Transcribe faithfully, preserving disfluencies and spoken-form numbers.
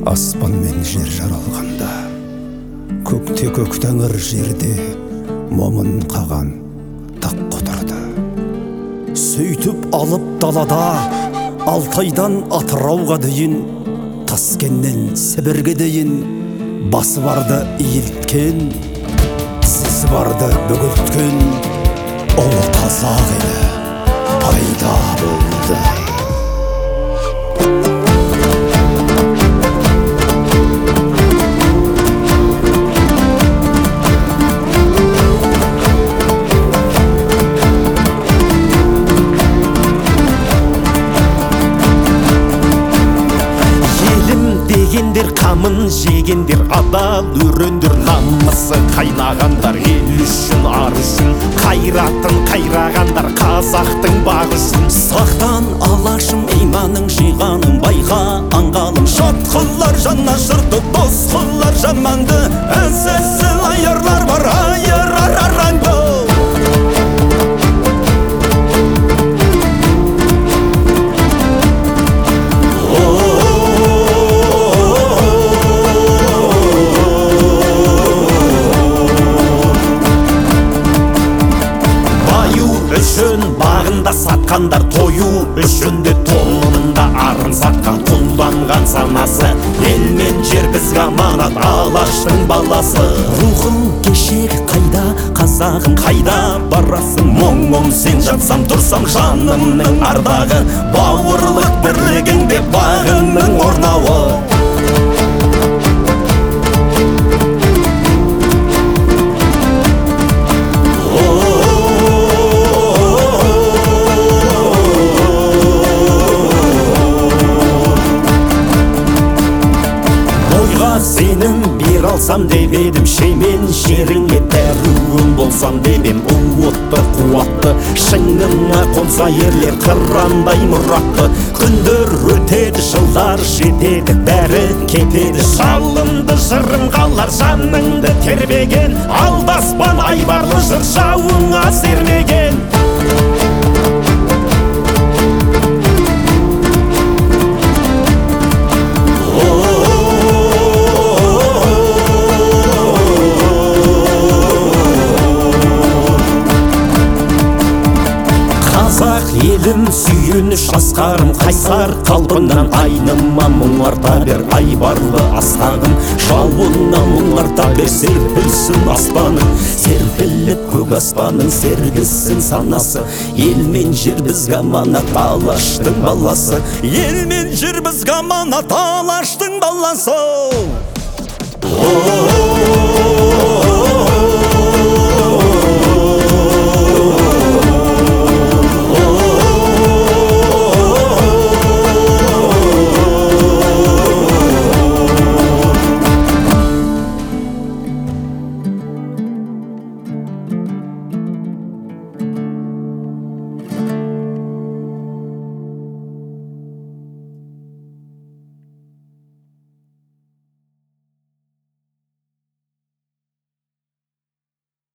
Аспан мен жер жаралғанда, көкте көк тәңір жерде момын қаған тақ қотырды. Сөйтіп алып далада Алтайдан Атырауға дейін, Таскеннен Сібірге дейін басы барды иілткен, сіз барды бөгілткен ұлы қазақ елі пайда болды. Дегендер қамын жегендер, адал өрендер, намысы қайнағандар, ел үшін ар үшін қайратын қайрағандар, қазақтың бағы үшін. Сақтан алашым иманың жиғаным, байға аңғалым, жат қылар жанна жырды, дос қылар жаманды, әсесіл айырлар бар, айырар араңды. Бағында сатқандар, тою үшін де тонында арын сатқан, құлданған санасы, ел мен жер бізге аманат, алаштың баласы. Рухың кешек қайда, қазағым Қайда барасың, мұң-мұң сен жатсам тұрсам, жанымның ардағы, бауырлық бірлігіңде бағыңның орнауы. Сенім бер алсам деп едім, шемен жеріңе дәруім болсам деп ем, уытты қуатты шыңына қонса ерлер қырандай мұратты. Күндер өтеді, жылдар жетеді, бәрі кетеді, жалынды жырым қалар жаныңды тербеген, алдаспан айбарлы жыр жауыңа сермеген. Елім сүйініш асқарым, қайсар қалпыңнан айныма мұңарта бер, айбарлы астағым, жауына мұңарта бер, серпілсін аспаның, серпіліп көк аспаның, сергісін санасы. Ел мен жер бізге аманат, алаштың баласы. Ел мен жер бізге аманат, алаштың баласы.